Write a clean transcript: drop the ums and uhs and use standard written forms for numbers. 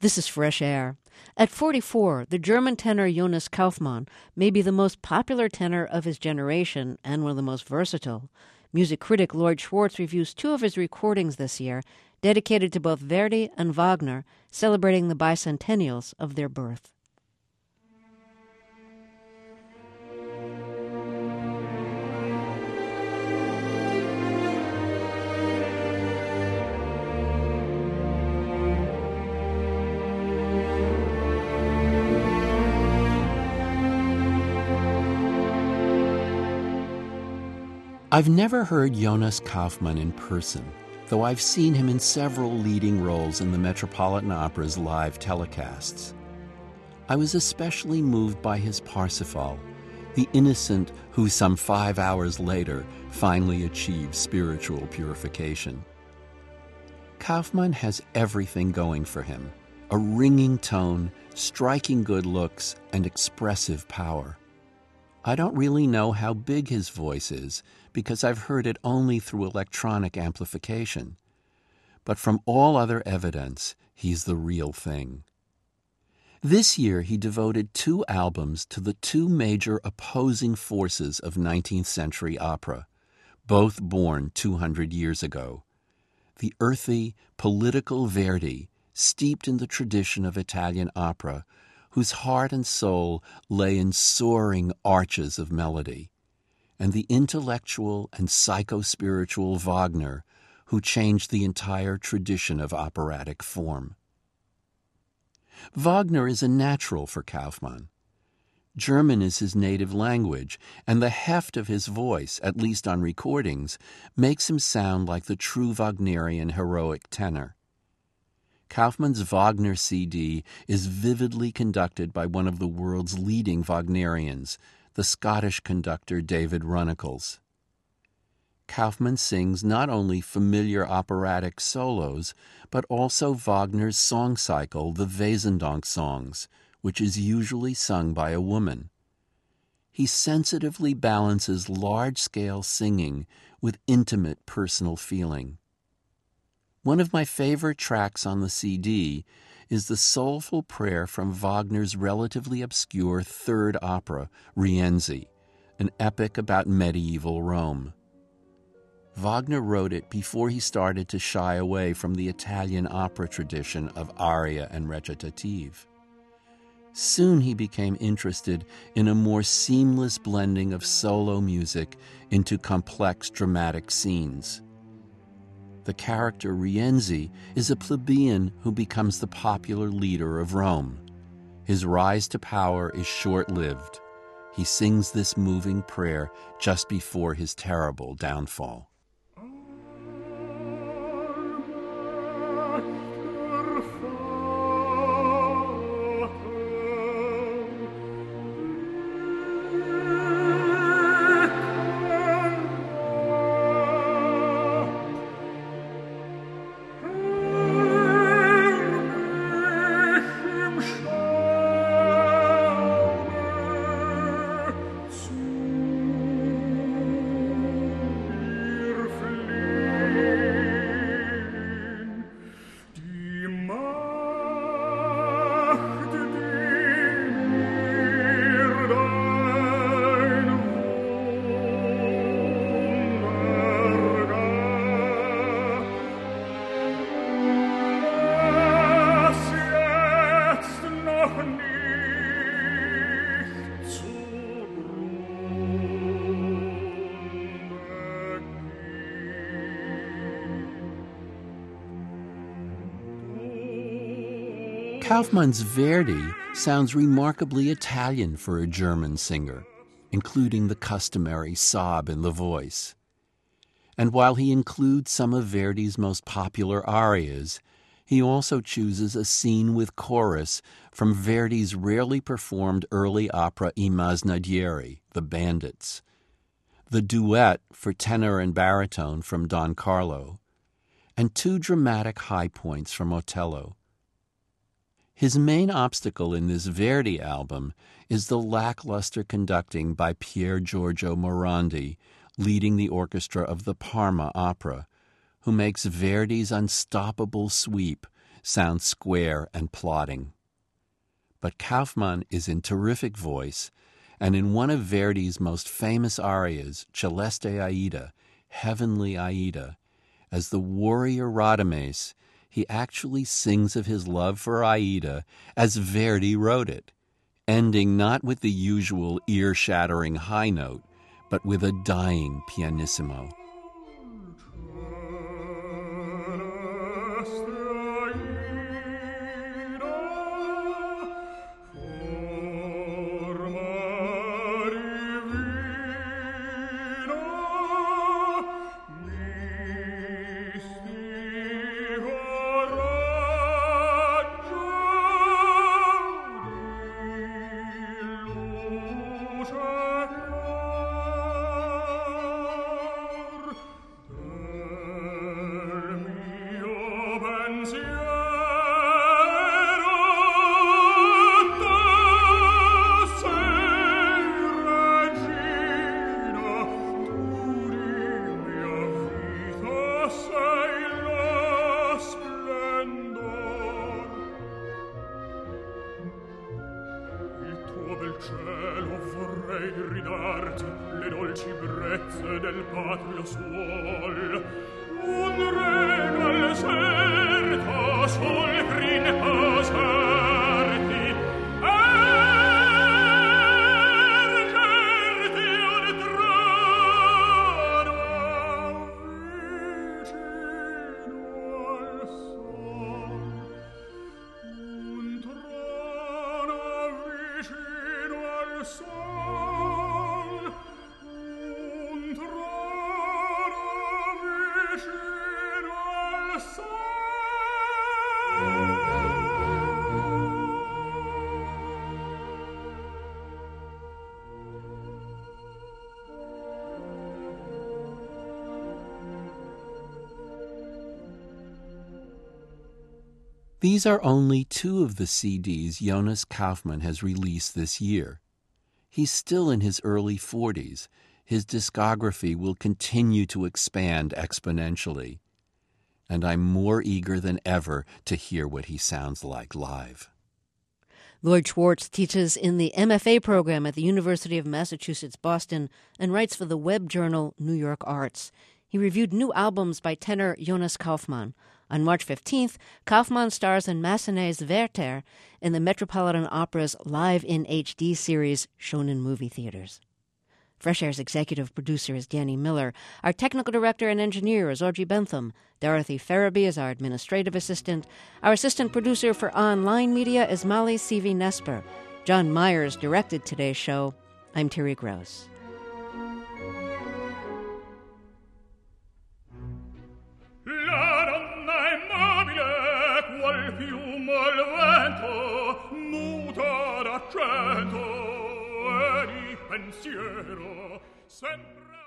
This is Fresh Air. At 44, the German tenor Jonas Kaufmann may be the most popular tenor of his generation and one of the most versatile. Music critic Lloyd Schwartz reviews two of his recordings this year, dedicated to both Verdi and Wagner, celebrating the bicentennials of their birth. I've never heard Jonas Kaufmann in person, though I've seen him in several leading roles in the Metropolitan Opera's live telecasts. I was especially moved by his Parsifal, the innocent who some 5 hours later finally achieves spiritual purification. Kaufmann has everything going for him: a ringing tone, striking good looks, and expressive power. I don't really know how big his voice is because I've heard it only through electronic amplification. But from all other evidence, he's the real thing. This year, he devoted 2 albums to the 2 major opposing forces of 19th century opera, both born 200 years ago. The earthy, political Verdi, steeped in the tradition of Italian opera, whose heart and soul lay in soaring arches of melody, and the intellectual and psycho-spiritual Wagner, who changed the entire tradition of operatic form. Wagner is a natural for Kaufmann. German is his native language, and the heft of his voice, at least on recordings, makes him sound like the true Wagnerian heroic tenor. Kaufmann's Wagner CD is vividly conducted by one of the world's leading Wagnerians, the Scottish conductor David Runnicles. Kaufmann sings not only familiar operatic solos, but also Wagner's song cycle, the Wesendonck songs, which is usually sung by a woman. He sensitively balances large-scale singing with intimate personal feeling. One of my favorite tracks on the CD is the soulful prayer from Wagner's relatively obscure third opera, Rienzi, an epic about medieval Rome. Wagner wrote it before he started to shy away from the Italian opera tradition of aria and recitative. Soon he became interested in a more seamless blending of solo music into complex dramatic scenes. The character Rienzi is a plebeian who becomes the popular leader of Rome. His rise to power is short-lived. He sings this moving prayer just before his terrible downfall. Kaufmann's Verdi sounds remarkably Italian for a German singer, including the customary sob in the voice. And while he includes some of Verdi's most popular arias, he also chooses a scene with chorus from Verdi's rarely performed early opera I Masnadieri, The Bandits, the duet for tenor and baritone from Don Carlo, and 2 dramatic high points from Otello. His main obstacle in this Verdi album is the lackluster conducting by Pier Giorgio Morandi, leading the orchestra of the Parma Opera, who makes Verdi's unstoppable sweep sound square and plodding. But Kaufmann is in terrific voice, and in one of Verdi's most famous arias, Celeste Aida, Heavenly Aida, as the warrior Radames, he actually sings of his love for Aida as Verdi wrote it, ending not with the usual ear-shattering high note, but with a dying pianissimo. cielo vorrei gridarti le dolci brezze del patrio suol, un regal certo sul crin poserti, ergerti un trono vicino al sol, un trono vicino al sol, un trono vicino al sol. These are only two of the CDs Jonas Kaufmann has released this year. He's still in his early 40s. His discography will continue to expand exponentially. And I'm more eager than ever to hear what he sounds like live. Lloyd Schwartz teaches in the MFA program at the University of Massachusetts, Boston, and writes for the web journal New York Arts. He reviewed new albums by tenor Jonas Kaufmann. On March 15th, Kaufmann stars in Massenet's Werther in the Metropolitan Opera's Live in HD series shown in movie theaters. Fresh Air's executive producer is Danny Miller. Our technical director and engineer is Audrey Bentham. Dorothy Farabee is our administrative assistant. Our assistant producer for online media is Molly Seavey-Nesper. John Myers directed today's show. I'm Terry Gross. La donna immobile, qual piumo al vento, muta d'accento e di pensiero, sempre